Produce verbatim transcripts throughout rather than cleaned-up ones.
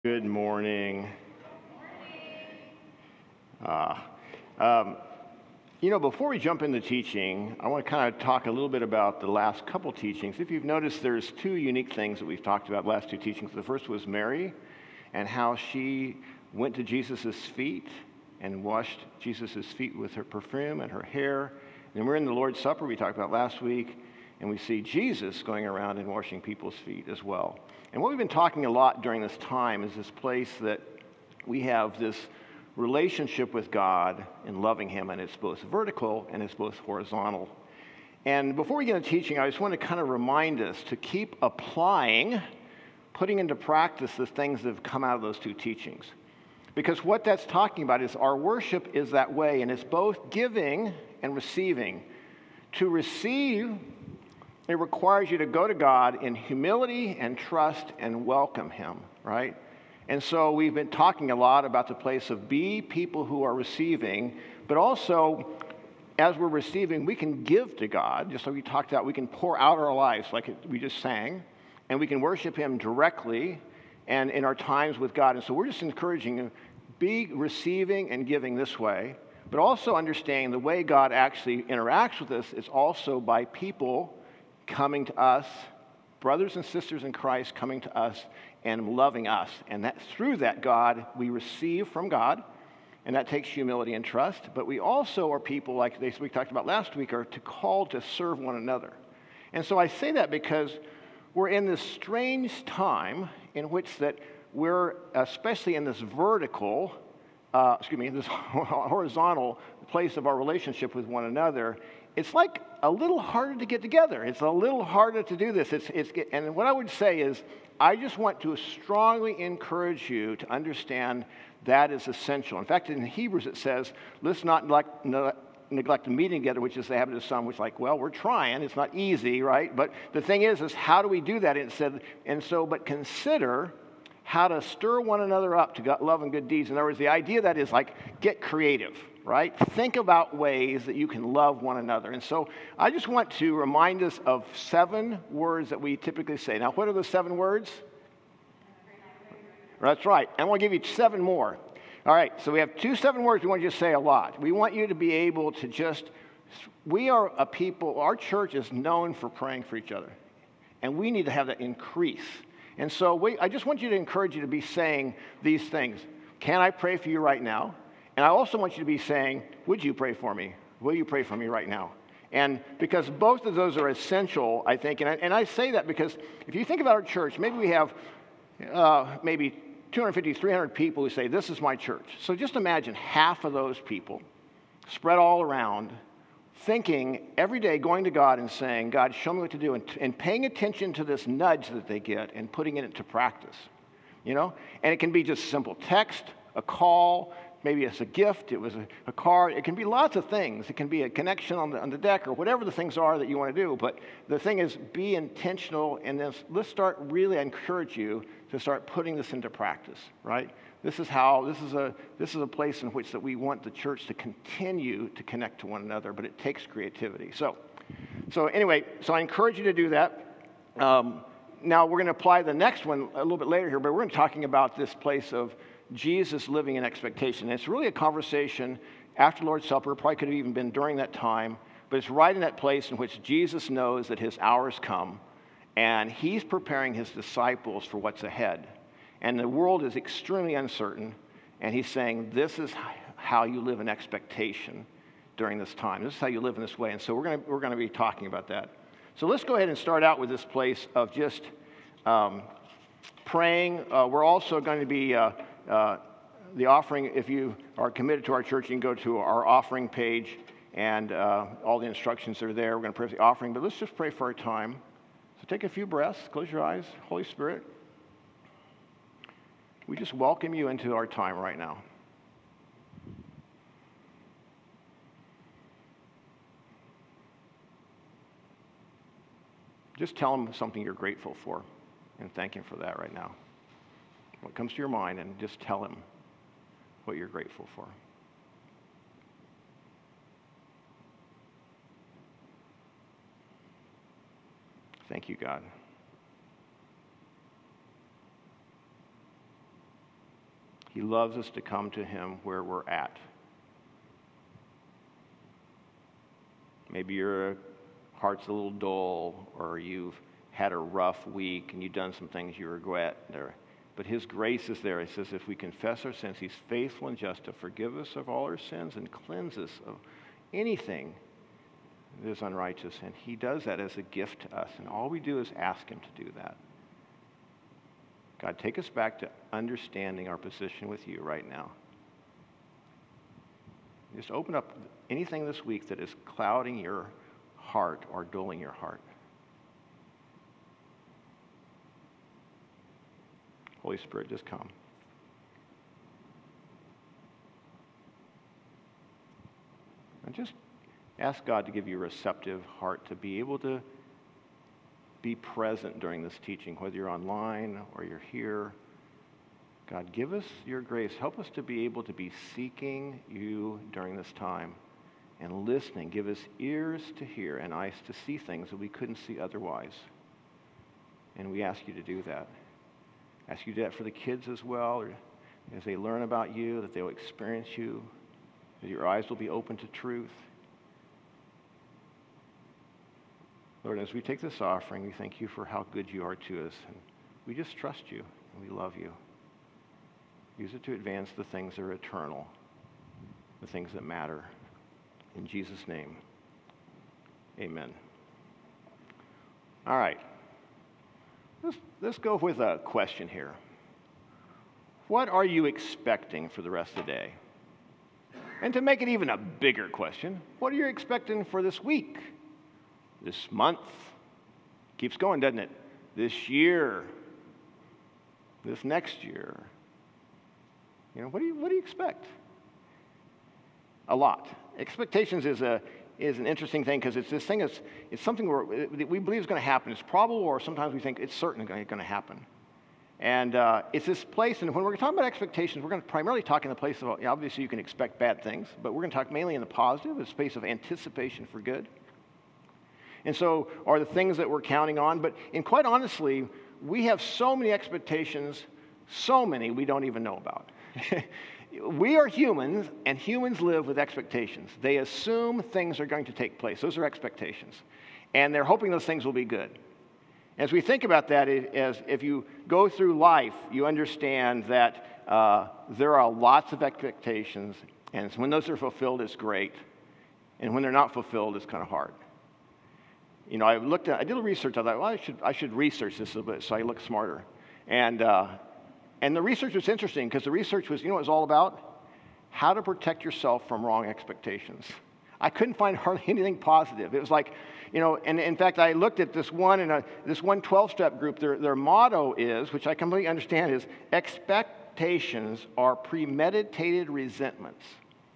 Good morning. Uh, um, you know, before we jump into teaching, I want to kind of talk a little bit about the last couple teachings. If you've noticed, there's two unique things that we've talked about the last two teachings. The first was Mary and how she went to Jesus' feet and washed Jesus' feet with her perfume and her hair. And we're in the Lord's Supper we talked about last week, and we see Jesus going around and washing people's feet as well. And what we've been talking a lot during this time is this place that we have this relationship with God and loving Him, and it's both vertical and it's both horizontal. And before we get into teaching, I just want to kind of remind us to keep applying, putting into practice the things that have come out of those two teachings. Because what that's talking about is our worship is that way, and it's both giving and receiving. To receive, it requires you to go to God in humility and trust and welcome Him, right? And so we've been talking a lot about the place of be people who are receiving, but also as we're receiving, we can give to God, just like we talked about, we can pour out our lives like we just sang, and we can worship Him directly and in our times with God. And so we're just encouraging you, be receiving and giving this way, but also understanding the way God actually interacts with us is also by people coming to us, brothers and sisters in Christ coming to us and loving us. And that through that, God, we receive from God, and that takes humility and trust. But we also are people, like they, we talked about last week, are to call to serve one another. And so I say that because we're in this strange time in which that we're, especially in this vertical, uh, excuse me, this horizontal place of our relationship with one another, it's like a little harder to get together. It's a little harder to do this. It's, it's, and what I would say is, I just want to strongly encourage you to understand that is essential. In fact, in Hebrews it says, let's not neglect, neglect the meeting together, which is the habit of some, which is like, well, we're trying. It's not easy, right? But the thing is, is how do we do that? And it said, and so, but consider how to stir one another up to love and good deeds. In other words, the idea that is like, get creative, right? Think about ways that you can love one another. And so I just want to remind us of seven words that we typically say. Now, what are the seven words? That's right. And we'll give you seven more. All right, so we have two seven words we want you to say a lot. We want you to be able to just, we are a people, our church is known for praying for each other. And we need to have that increase. And so we, I just want you to encourage you to be saying these things. Can I pray for you right now? And I also want you to be saying, would you pray for me? Will you pray for me right now? And because both of those are essential, I think. And I, and I say that because if you think about our church, maybe we have uh, maybe two hundred fifty, three hundred people who say, this is my church. So just imagine half of those people spread all around, thinking every day, going to God and saying, God, show me what to do, and, and paying attention to this nudge that they get and putting it into practice, you know? And it can be just simple text, a call, maybe it's a gift, it was a, a card, it can be lots of things. It can be a connection on the, on the deck or whatever the things are that you want to do. But the thing is, be intentional in this. Let's start really, I encourage you to start putting this into practice, right? This is how, this is a this is a place in which that we want the church to continue to connect to one another, but it takes creativity. So, so anyway, so I encourage you to do that. Um, now we're going to apply the next one a little bit later here, but we're going to be talking about this place of Jesus living in expectation. And it's really a conversation after Lord's Supper, probably could have even been during that time, but it's right in that place in which Jesus knows that his hour has come, and he's preparing his disciples for what's ahead. And the world is extremely uncertain, and he's saying, this is how you live in expectation during this time. This is how you live in this way. And so we're going to, we're going to be talking about that. So let's go ahead and start out with this place of just um, praying. Uh, we're also going to be, uh, uh, the offering, if you are committed to our church, you can go to our offering page, and uh, all the instructions are there. We're going to pray for the offering, but let's just pray for our time. So take a few breaths, close your eyes. Holy Spirit, we just welcome you into our time right now. Just tell him something you're grateful for and thank him for that right now. What comes to your mind, and just tell him what you're grateful for. Thank you, God. He loves us to come to him where we're at. Maybe your heart's a little dull, or you've had a rough week and you've done some things you regret. But his grace is there. He says if we confess our sins, he's faithful and just to forgive us of all our sins and cleanse us of anything that is unrighteous. And he does that as a gift to us. And all we do is ask him to do that. God, take us back to understanding our position with you right now. Just open up anything this week that is clouding your heart or dulling your heart. Holy Spirit, just come. And just ask God to give you a receptive heart to be able to be present during this teaching, whether you're online or you're here. God, give us your grace. Help us to be able to be seeking you during this time and listening. Give us ears to hear and eyes to see things that we couldn't see otherwise. And we ask you to do that. Ask you to do that for the kids as well, or as they learn about you, that they'll experience you, that your eyes will be open to truth. Lord, as we take this offering, we thank you for how good you are to us. And we just trust you, and we love you. Use it to advance the things that are eternal, the things that matter. In Jesus' name, amen. All right. Let's, let's go with a question here. What are you expecting for the rest of the day? And to make it even a bigger question, what are you expecting for this week? This month? Keeps going, doesn't it? This year? This next year? You know, what do you, what do you expect? A lot. Expectations is a is an interesting thing because it's this thing that's it's something where we believe is going to happen. It's probable, or sometimes we think it's certain going to happen. And uh, it's this place, and when we're talking about expectations, we're going to primarily talk in the place of, obviously you can expect bad things, but we're going to talk mainly in the positive, a space of anticipation for good. And so are the things that we're counting on. But and quite honestly, we have so many expectations, so many we don't even know about. We are humans, and humans live with expectations. They assume things are going to take place. Those are expectations. And they're hoping those things will be good. As we think about that, it, as if you go through life, you understand that uh, there are lots of expectations, and when those are fulfilled, it's great. And when they're not fulfilled, it's kind of hard. You know, I looked at, I did a research. I thought, well, I should, I should research this a little bit so I look smarter. And uh, and the research was interesting because the research was, you know what it was all about? How to protect yourself from wrong expectations. I couldn't find hardly anything positive. It was like, you know, and in fact, I looked at this one in a this one twelve-step group. Their their motto is, which I completely understand, is expectations are premeditated resentments.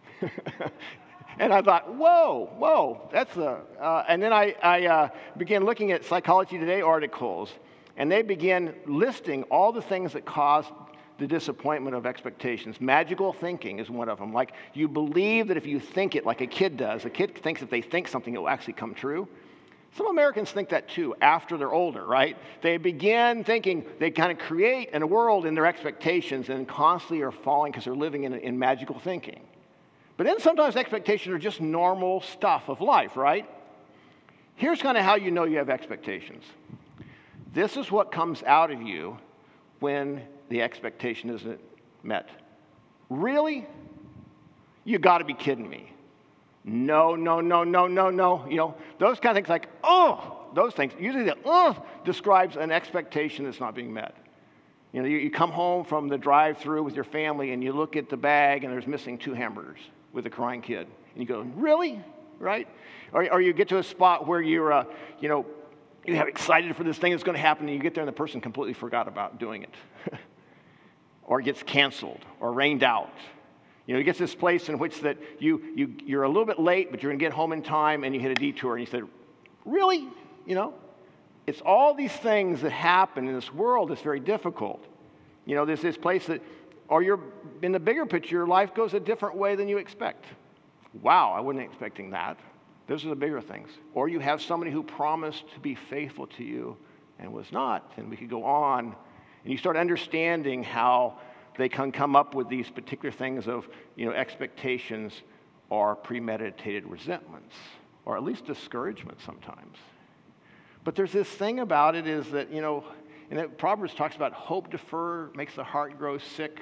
And I thought, whoa, whoa, that's a. Uh, and then I I uh, began looking at Psychology Today articles, and they began listing all the things that cause the disappointment of expectations. Magical thinking is one of them. Like, you believe that if you think it like a kid does, a kid thinks if they think something, it will actually come true. Some Americans think that too after they're older, right? They begin thinking, they kind of create a world in their expectations and constantly are falling because they're living in, in magical thinking. But then sometimes expectations are just normal stuff of life, right? Here's kind of how you know you have expectations. This is what comes out of you when the expectation isn't met. Really? You got to be kidding me. No, no, no, no, no, no. You know, those kind of things like, oh, those things. Usually the oh describes an expectation that's not being met. You know, you, you come home from the drive-through with your family and you look at the bag and there's missing two hamburgers with a crying kid. And you go, really? Right? Or, or you get to a spot where you're, uh, you know, you have excited for this thing that's going to happen and you get there and the person completely forgot about doing it. Or it gets canceled or rained out. You know, you get to this place in which that you, you, you're a little bit late, but you're going to get home in time, and you hit a detour, and you said, really? You know? It's all these things that happen in this world that's very difficult. You know, there's this place that, or you're, in the bigger picture, your life goes a different way than you expect. Wow, I wasn't expecting that. Those are the bigger things. Or you have somebody who promised to be faithful to you and was not, and we could go on. And you start understanding how they can come up with these particular things of, you know, expectations or premeditated resentments, or at least discouragement sometimes. But there's this thing about it is that, you know, and it, Proverbs talks about hope deferred makes the heart grow sick.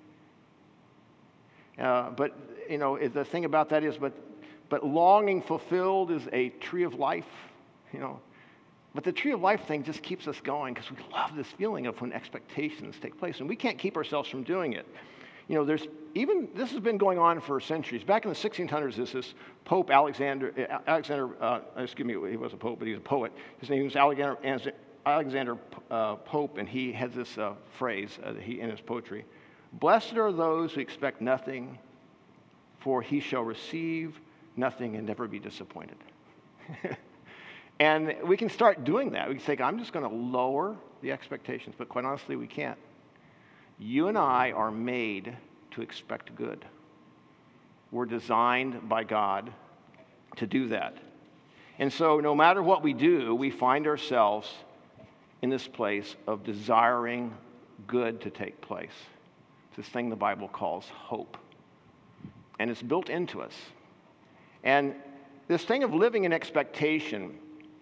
Uh, but, you know, the thing about that is, but, but longing fulfilled is a tree of life, you know. But the tree of life thing just keeps us going because we love this feeling of when expectations take place. And we can't keep ourselves from doing it. You know, there's even, this has been going on for centuries. Back in the sixteen hundreds, there's this Pope Alexander, Alexander, uh, excuse me, he was a pope, but he was a poet. His name was Alexander, Alexander uh, Pope, and he has this uh, phrase uh, he, in his poetry. Blessed are those who expect nothing, for he shall receive nothing and never be disappointed. And we can start doing that. We can say, I'm just going to lower the expectations, but quite honestly, we can't. You and I are made to expect good. We're designed by God to do that. And so no matter what we do, we find ourselves in this place of desiring good to take place. It's this thing the Bible calls hope. And it's built into us. And this thing of living in expectation,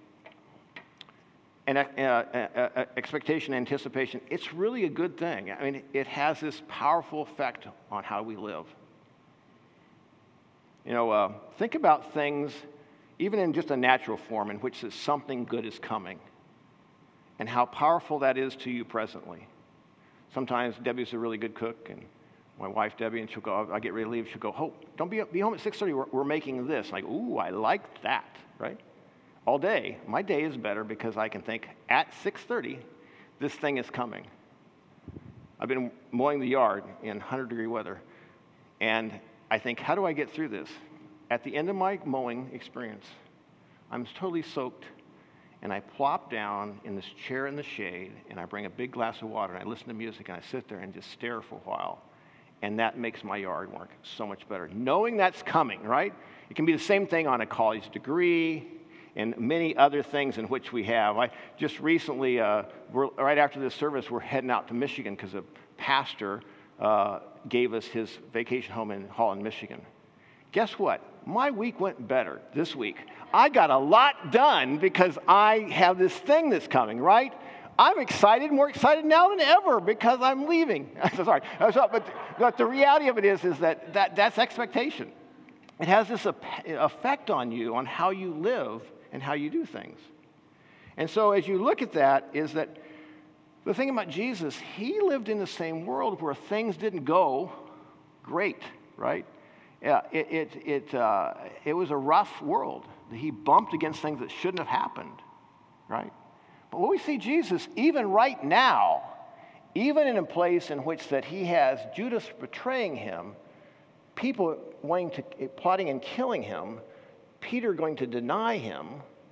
and uh, uh, uh, expectation, anticipation, it's really a good thing. I mean, it has this powerful effect on how we live. You know, uh, think about things, even in just a natural form, in which something good is coming, and how powerful that is to you presently. Sometimes Debbie's a really good cook, and my wife Debbie, and she'll go, I get ready to leave, she'll go, oh, don't be, be home at six thirty, we're, we're making this. Like, ooh, I like that, right? All day, my day is better because I can think, at six thirty, this thing is coming. I've been mowing the yard in one hundred degree weather, and I think, how do I get through this? At the end of my mowing experience, I'm totally soaked, and I plop down in this chair in the shade, and I bring a big glass of water, and I listen to music, and I sit there and just stare for a while, and that makes my yard work so much better. Knowing that's coming, right? It can be the same thing on a college degree, and many other things in which we have. I just recently, uh, we're, right after this service, we're heading out to Michigan because a pastor uh, gave us his vacation home in Holland, Michigan. Guess what? My week went better this week. I got a lot done because I have this thing that's coming, right? I'm excited, more excited now than ever because I'm leaving. Sorry, but, but the reality of it is, is that, that that's expectation. It has this effect on you, on how you live and how you do things. And so as you look at that, is that the thing about Jesus, he lived in the same world where things didn't go great, right? Yeah, it, it, it, uh, it was a rough world. He bumped against things that shouldn't have happened, right? But when we see Jesus, even right now, even in a place in which that he has Judas betraying him, people wanting to, plotting and killing him, Peter going to deny him,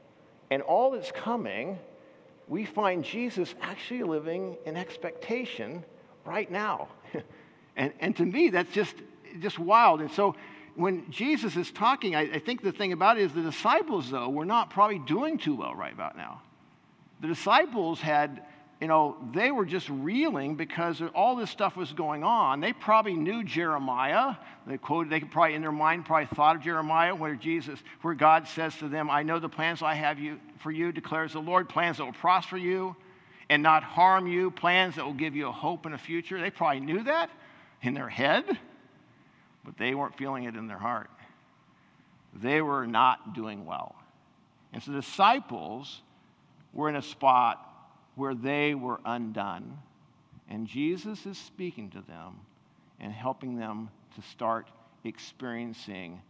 and all that's coming, we find Jesus actually living in expectation right now. and, and to me, that's just, just wild. And so when Jesus is talking, I, I think the thing about it is the disciples, though, were not probably doing too well right about now. The disciples had, you know, they were just reeling because all this stuff was going on. They probably knew Jeremiah. They quoted, they could probably in their mind probably thought of Jeremiah, where Jesus, where God says to them, I know the plans I have you for you, declares the Lord, plans that will prosper you and not harm you, plans that will give you a hope and a future. They probably knew that in their head, but they weren't feeling it in their heart. They were not doing well. And so the disciples were in a spot where they were undone, and Jesus is speaking to them and helping them to start experiencing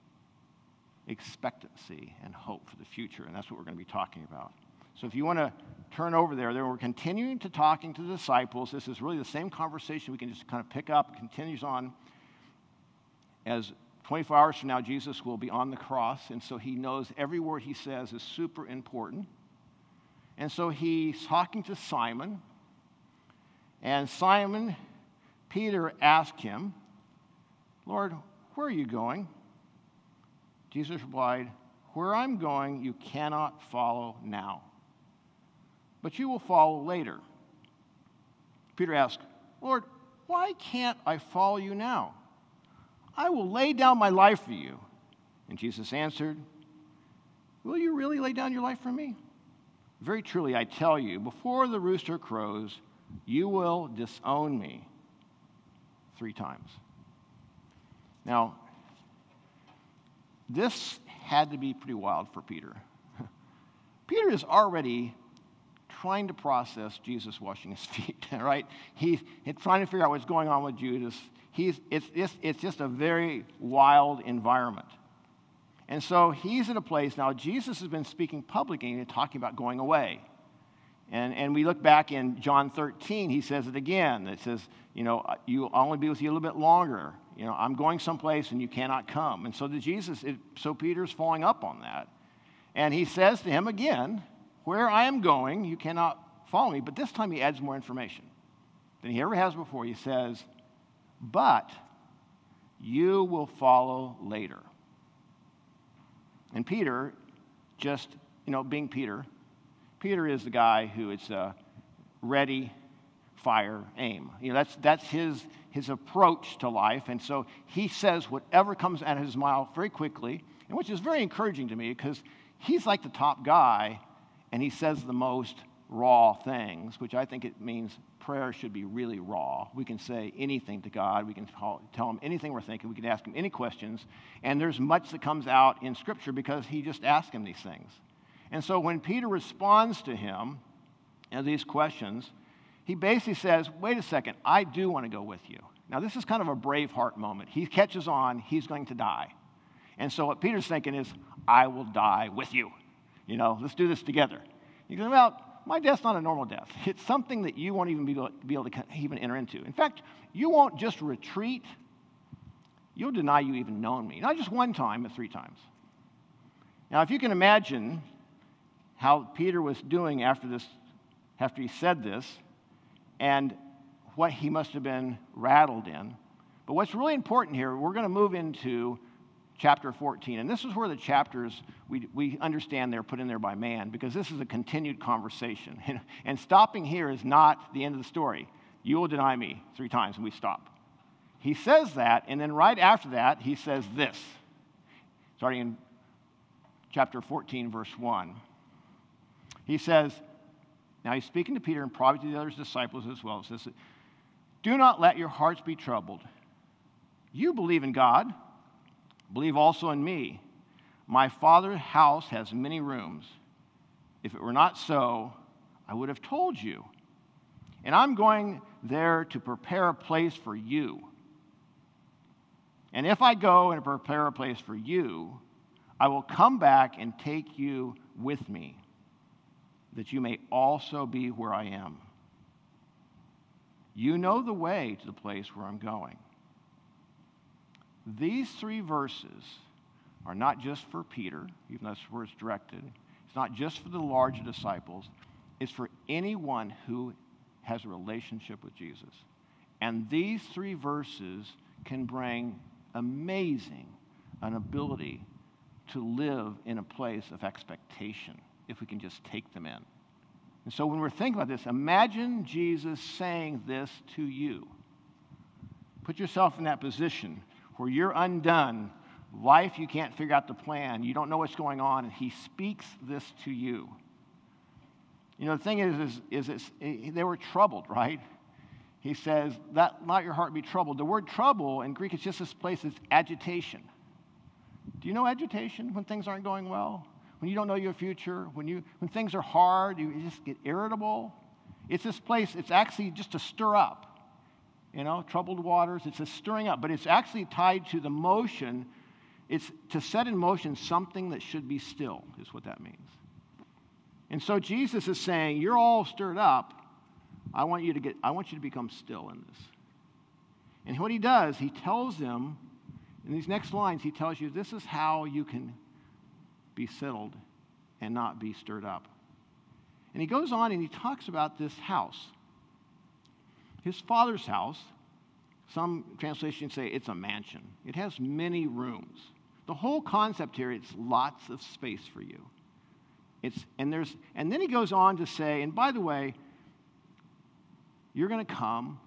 expectancy and hope for the future, and that's what we're going to be talking about. So if you want to turn over there, then we're continuing to talking to the disciples. This is really the same conversation we can just kind of pick up. It continues on as twenty-four hours from now, Jesus will be on the cross, and so he knows every word he says is super important. And so he's talking to Simon, and Simon, Peter asked him, Lord, where are you going? Jesus replied, where I'm going, you cannot follow now, but you will follow later. Peter asked, Lord, why can't I follow you now? I will lay down my life for you. And Jesus answered, will you really lay down your life for me? Very truly, I tell you, before the rooster crows, you will disown me three times. Now, this had to be pretty wild for Peter. Peter is already trying to process Jesus washing his feet, right? He's, he's trying to figure out what's going on with Judas. He's, it's, it's, it's just a very wild environment. And so he's in a place, now Jesus has been speaking publicly and talking about going away. And, and we look back in John thirteen, he says it again. It says, you know, you, I'll only be with you a little bit longer. You know, I'm going someplace and you cannot come. And so the Jesus, it, so Peter's following up on that. And he says to him again, where I am going, you cannot follow me. But this time he adds more information than he ever has before. He says, but you will follow later. And Peter, just, you know, being Peter, Peter is the guy who is uh, ready, fire, aim. You know, that's, that's his, his approach to life. And so he says whatever comes out of his mouth very quickly, and which is very encouraging to me because he's like the top guy, and he says the most raw things, which I think it means prayer should be really raw. We can say anything to God. We can tell, tell him anything we're thinking. We can ask him any questions. And there's much that comes out in Scripture because he just asked him these things. And so when Peter responds to him and these questions, he basically says, wait a second, I do want to go with you. Now, this is kind of a Braveheart moment. He catches on, he's going to die. And so what Peter's thinking is, I will die with you. You know, let's do this together. He goes, well, my death's not a normal death. It's something that you won't even be able, be able to even enter into. In fact, you won't just retreat. You'll deny you even known me. Not just one time, but three times. Now, if you can imagine how Peter was doing after this, after he said this, and what he must have been rattled in. But what's really important here, we're going to move into chapter fourteen. And this is where the chapters, we, we understand they're put in there by man, because this is a continued conversation. And, and stopping here is not the end of the story. You will deny me three times, and we stop. He says that, and then right after that, he says this, starting in chapter fourteen, verse one. He says, now he's speaking to Peter and probably to the other disciples as well. He says, do not let your hearts be troubled. You believe in God. Believe also in me. My Father's house has many rooms. If it were not so, I would have told you. And I'm going there to prepare a place for you. And if I go and prepare a place for you, I will come back and take you with me, that you may also be where I am. You know the way to the place where I'm going. These three verses are not just for Peter, even though that's where it's directed. It's not just for the larger disciples. It's for anyone who has a relationship with Jesus. And these three verses can bring amazing an ability to live in a place of expectation if we can just take them in. And so when we're thinking about this, imagine Jesus saying this to you. Put yourself in that position where you're undone, life you can't figure out the plan, you don't know what's going on, and he speaks this to you. You know, the thing is, is, is it's, they were troubled, right? He says, "Let not your heart be troubled." The word trouble in Greek is just this place, it's agitation. Do you know agitation when things aren't going well? When you don't know your future, when you when things are hard, you just get irritable. It's this place, it's actually just to stir up. You know, troubled waters, it's a stirring up, but it's actually tied to the motion. It's to set in motion something that should be still, is what that means. And so Jesus is saying, you're all stirred up. I want you to get, I want you to become still in this. And what he does, he tells them, in these next lines, he tells you this is how you can be settled and not be stirred up. And he goes on and he talks about this house. His Father's house, some translations say it's a mansion. It has many rooms. The whole concept here, it's lots of space for you. It's, and, there's, and then he goes on to say, and by the way, you're going to come,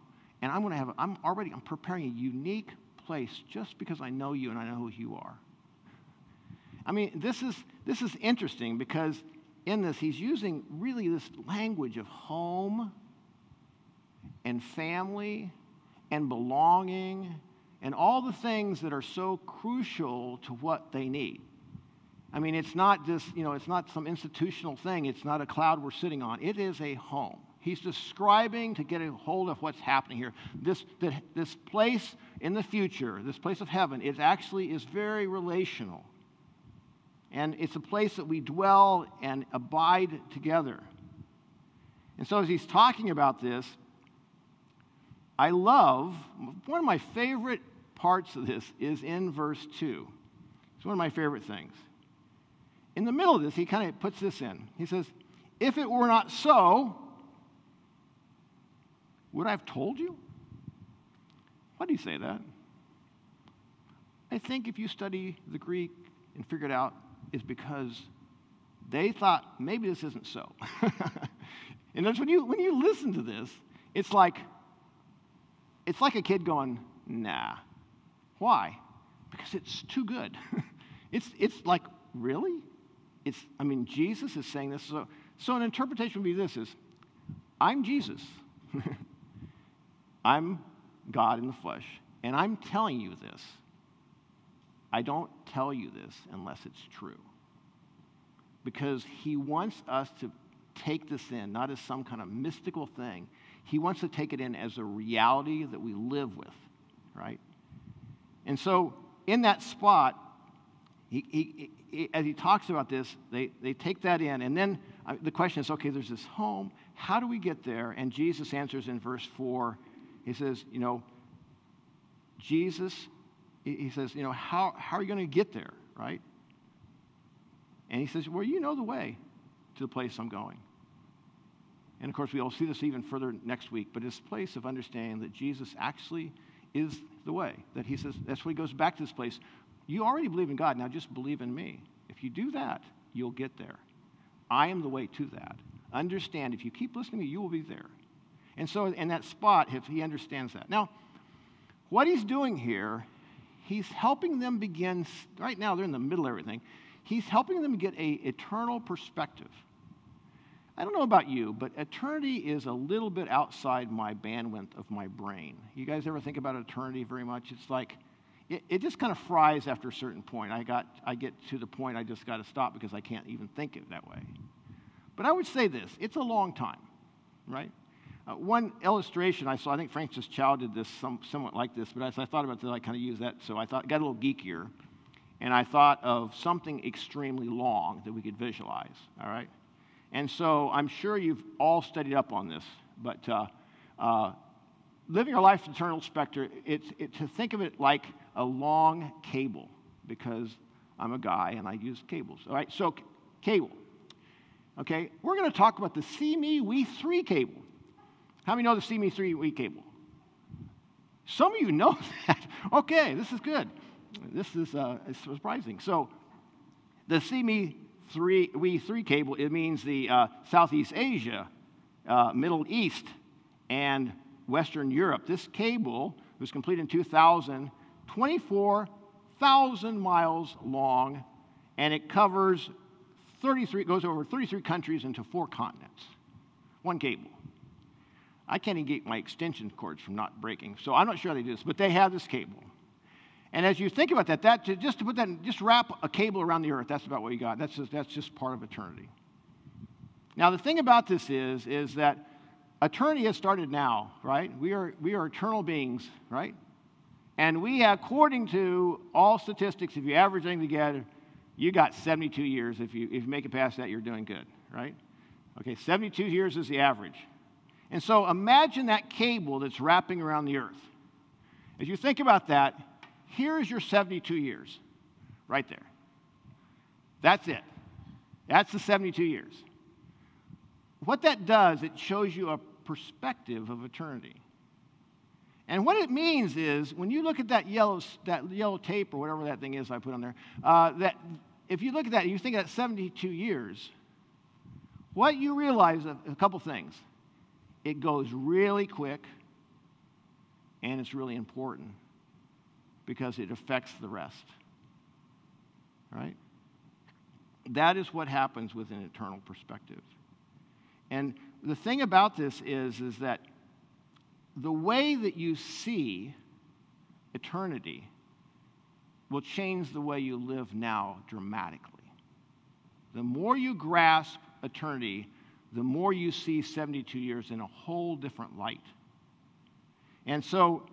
And I'm going to have, a, I'm already, I'm preparing a unique place just because I know you and I know who you are. I mean, this is, this is interesting because in this, he's using really this language of home and family and belonging and all the things that are so crucial to what they need. I mean, it's not just, you know, it's not some institutional thing. It's not a cloud we're sitting on. It is a home. He's describing, to get a hold of what's happening here, this, that this place in the future, this place of heaven, it actually is very relational. And it's a place that we dwell and abide together. And so as he's talking about this, I love, one of my favorite parts of this is in verse two. It's one of my favorite things. In the middle of this, he kind of puts this in. He says, if it were not so, would I have told you? Why do you say that? I think if you study the Greek and figure it out, it's because they thought maybe this isn't so. And that's when you when you listen to this, it's like it's like a kid going, nah. Why? Because it's too good. it's it's like, really? It's I mean, Jesus is saying this. So, so an interpretation would be this is, I'm Jesus. I'm God in the flesh, and I'm telling you this. I don't tell you this unless it's true. Because he wants us to take this in, not as some kind of mystical thing. He wants to take it in as a reality that we live with, right? And so in that spot, he, he, he, as he talks about this, they, they take that in. And then uh, the question is, okay, there's this home. How do we get there? And Jesus answers in verse four. He says, you know, Jesus, he says, you know, how, how are you going to get there, right? And he says, well, you know the way to the place I'm going. And of course, we'll see this even further next week, but this place of understanding that Jesus actually is the way. That he says, that's why he goes back to this place. You already believe in God, now just believe in me. If you do that, you'll get there. I am the way to that. Understand, if you keep listening to me, you will be there. And so in that spot, if he understands that. Now, what he's doing here, he's helping them begin, right now they're in the middle of everything, he's helping them get an eternal perspective. I don't know about you, but eternity is a little bit outside my bandwidth of my brain. You guys ever think about eternity very much? It's like, it, it just kind of fries after a certain point. I got, I get to the point I just got to stop because I can't even think it that way. But I would say this, it's a long time, right? Uh, one illustration I saw, I think Francis Chow did this some, somewhat like this, but as I thought about this, I kind of used that, so I thought, got a little geekier, and I thought of something extremely long that we could visualize, all right? And so I'm sure you've all studied up on this, but uh, uh, living our life in eternal specter, it's it, to think of it like a long cable, because I'm a guy and I use cables, all right? So c- cable, okay? We're going to talk about the See Me We three cable. How many know the See Me three We cable? Some of you know that. Okay, this is good. This is uh, surprising. So the See Me three, We three cable, it means the uh, Southeast Asia, uh, Middle East, and Western Europe. This cable was completed in two thousand, twenty-four thousand miles long, and it covers thirty-three, goes over thirty-three countries into four continents. One cable. I can't even get my extension cords from not breaking, so I'm not sure how they do this, but they have this cable. And as you think about that, that to, just to put that, in, just wrap a cable around the earth, that's about what you got. That's just, that's just part of eternity. Now, the thing about this is, is that eternity has started now, right? We are, we are eternal beings, right? And we, according to all statistics, if you average everything together, you got seventy-two years. If you, if you make it past that, you're doing good, right? Okay, seventy-two years is the average. And so imagine that cable that's wrapping around the earth. As you think about that, here's your seventy-two years, right there. That's it. That's the seventy-two years. What that does, it shows you a perspective of eternity. And what it means is, when you look at that yellow, that yellow tape or whatever that thing is I put on there, uh, that if you look at that and you think of that seventy-two years, what you realize, a, a couple things. It goes really quick, and it's really important because it affects the rest. Right? That is what happens with an eternal perspective. And the thing about this is, is that the way that you see eternity will change the way you live now dramatically. The more you grasp eternity, the more you see seventy-two years in a whole different light. And so,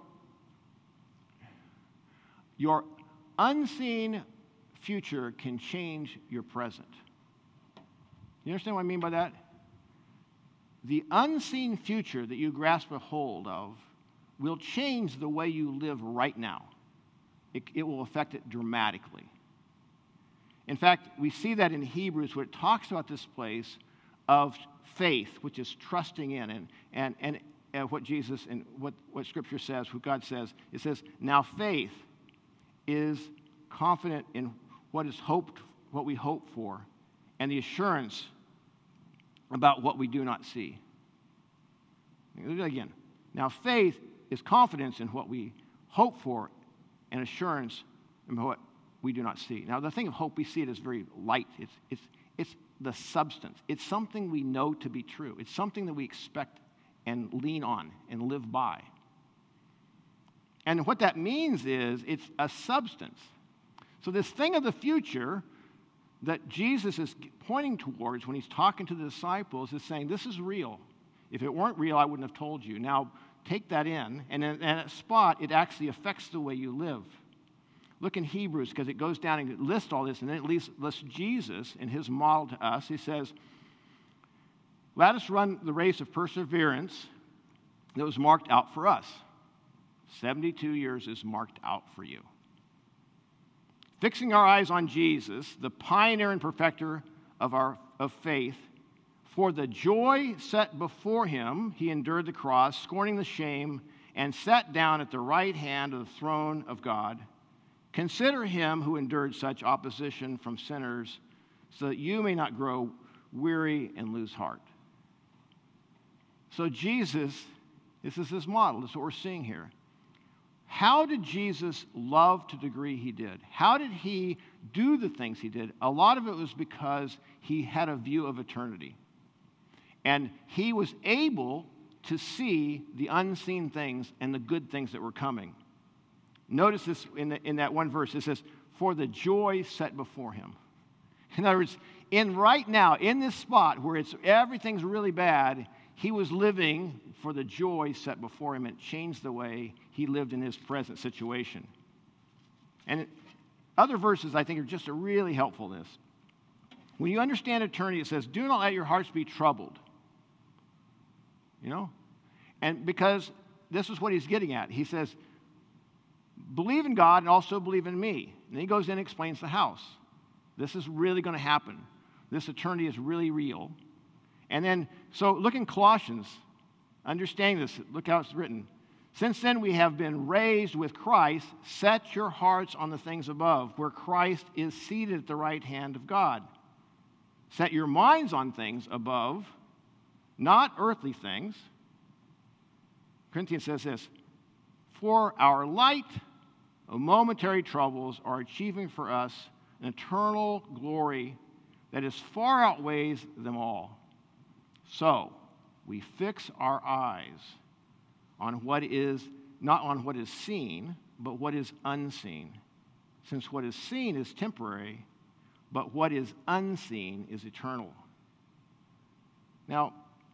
your unseen future can change your present. You understand what I mean by that? The unseen future that you grasp a hold of will change the way you live right now. It, it will affect it dramatically. In fact, we see that in Hebrews where it talks about this place of faith, which is trusting in, and, and, and, and what Jesus and what, what Scripture says, what God says. It says, now faith is confident in what is hoped, what we hope for, and the assurance about what we do not see. Again, now faith is confidence in what we hope for and assurance in what we do not see. Now the thing of hope, we see it as very light. It's, it's, it's the substance. It's something we know to be true. It's something that we expect and lean on and live by. And what that means is it's a substance. So this thing of the future that Jesus is pointing towards when he's talking to the disciples is saying, this is real. If it weren't real, I wouldn't have told you. Now, take that in, and in that spot, it actually affects the way you live. Look in Hebrews, because it goes down and it lists all this, and then it lists, lists Jesus in his model to us. He says, let us run the race of perseverance that was marked out for us. seventy-two years is marked out for you. Fixing our eyes on Jesus, the pioneer and perfecter of our of faith, for the joy set before him, he endured the cross, scorning the shame, and sat down at the right hand of the throne of God. Consider him who endured such opposition from sinners, so that you may not grow weary and lose heart. So Jesus, this is his model. This is what we're seeing here. How did Jesus love to the degree he did? How did he do the things he did? A lot of it was because he had a view of eternity. And he was able to see the unseen things and the good things that were coming. Notice this in, the, in that one verse. It says, for the joy set before him. In other words, in right now, in this spot where it's everything's really bad, he was living for the joy set before him. It changed the way he lived in his present situation. And other verses, I think, are just a really helpful in this. When you understand eternity, it says, do not let your hearts be troubled. You know? And because this is what he's getting at. He says, believe in God and also believe in me. And then he goes in and explains the house. This is really going to happen. This eternity is really real. And then, so look in Colossians. Understanding this, look how it's written. Since then we have been raised with Christ. Set your hearts on the things above, where Christ is seated at the right hand of God. Set your minds on things above, not earthly things. Corinthians says this, for our light, momentary troubles are achieving for us an eternal glory that is far outweighs them all. So, we fix our eyes on what is, not on what is seen, but what is unseen. Since what is seen is temporary, but what is unseen is eternal. Now,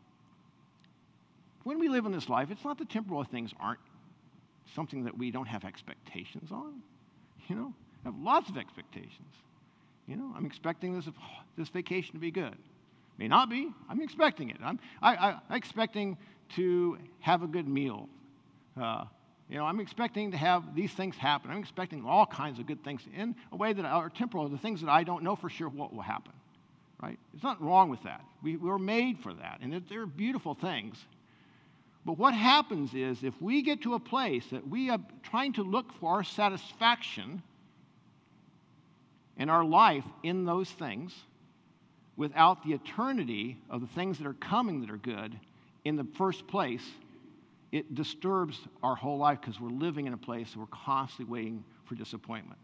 when we live in this life, it's not that temporal things aren't something that we don't have expectations on. You know, I have lots of expectations. You know, I'm expecting this, this vacation to be good. May not be. I'm expecting it. I'm, I, I, I'm expecting to have a good meal. Uh, you know, I'm expecting to have these things happen. I'm expecting all kinds of good things in a way that are temporal, the things that I don't know for sure what will happen. Right? There's nothing wrong with that. We, we were made for that, and they're beautiful things. But what happens is if we get to a place that we are trying to look for our satisfaction in our life in those things, without the eternity of the things that are coming that are good in the first place, it disturbs our whole life because we're living in a place where we're constantly waiting for disappointment.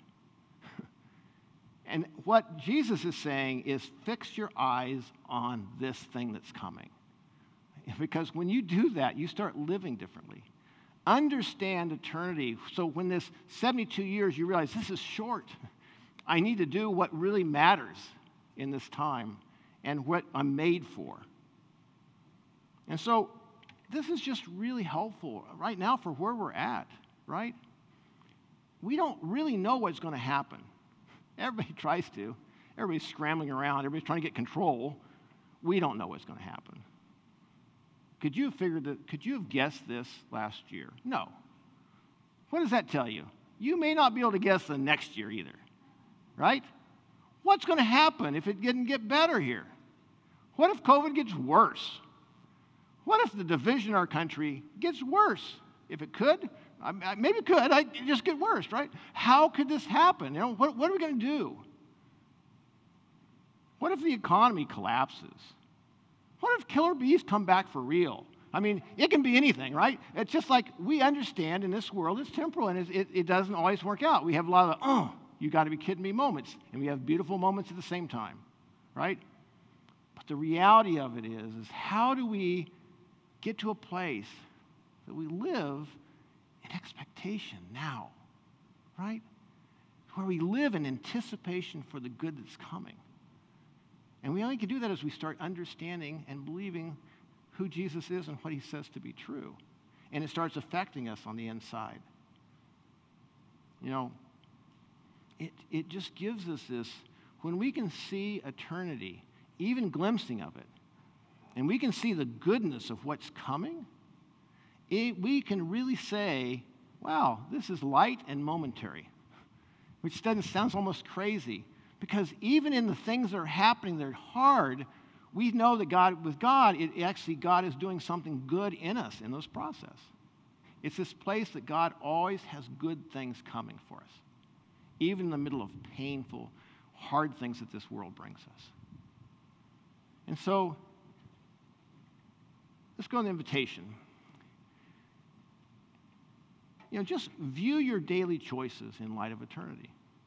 And what Jesus is saying is fix your eyes on this thing that's coming. Because when you do that, you start living differently. Understand eternity. So when this seventy-two years, you realize this is short. I need to do what really matters in this time and what I'm made for. And so this is just really helpful right now for where we're at, right? We don't really know what's going to happen. Everybody tries to. Everybody's scrambling around. Everybody's trying to get control. We don't know what's going to happen. Could you have figured that? Could you have guessed this last year? No. What does that tell you? You may not be able to guess the next year either, right? What's going to happen if it didn't get better here? What if COVID gets worse? What if the division in our country gets worse? If it could, maybe it could, it just get worse, right? How could this happen? You know, what, what are we going to do? What if the economy collapses? What if killer bees come back for real? I mean, it can be anything, right? It's just like we understand in this world it's temporal and it, it doesn't always work out. We have a lot of, oh, you got to be kidding me moments. And we have beautiful moments at the same time, right? But the reality of it is, is how do we get to a place that we live in expectation now, right? Where we live in anticipation for the good that's coming. And we only can do that as we start understanding and believing who Jesus is and what he says to be true. And it starts affecting us on the inside. You know, it, it just gives us this, when we can see eternity, even glimpsing of it, and we can see the goodness of what's coming, it, we can really say, wow, this is light and momentary, which doesn't sounds almost crazy. Because even in the things that are happening that are hard, we know that God, with God, it actually God is doing something good in us in this process. It's this place that God always has good things coming for us, even in the middle of painful, hard things that this world brings us. And so, let's go to the invitation. You know, just view your daily choices in light of eternity.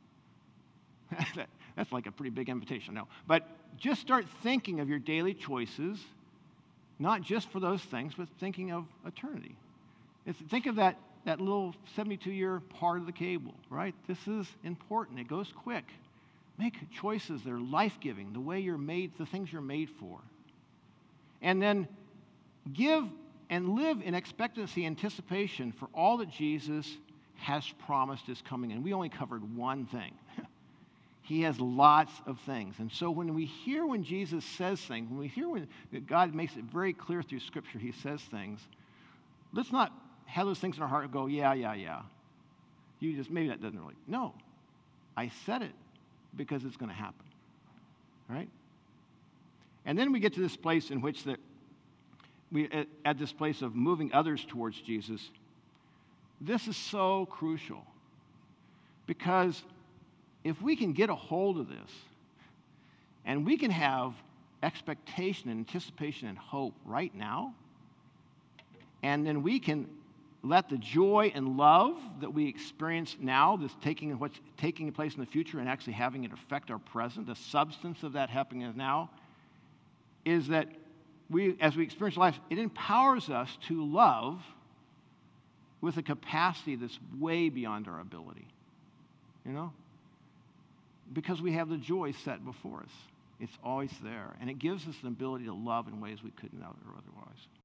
That's like a pretty big invitation, no. But just start thinking of your daily choices, not just for those things, but thinking of eternity. It's, think of that, that little seventy-two-year part of the cable, right? This is important. It goes quick. Make choices that are life-giving, the way you're made, the things you're made for. And then give and live in expectancy, anticipation for all that Jesus has promised is coming. And we only covered one thing. He has lots of things. And so when we hear when Jesus says things, when we hear when God makes it very clear through Scripture, he says things, let's not have those things in our heart and go, yeah, yeah, yeah. You just, maybe that doesn't really. No. I said it because it's going to happen. Right? And then we get to this place in which that we, at, at this place of moving others towards Jesus, this is so crucial. Because if we can get a hold of this, and we can have expectation and anticipation and hope right now, and then we can let the joy and love that we experience now, this taking what's taking place in the future and actually having it affect our present, the substance of that happening now, is that we, as we experience life, it empowers us to love with a capacity that's way beyond our ability. You know? Because we have the joy set before us. It's always there. And it gives us an ability to love in ways we couldn't otherwise.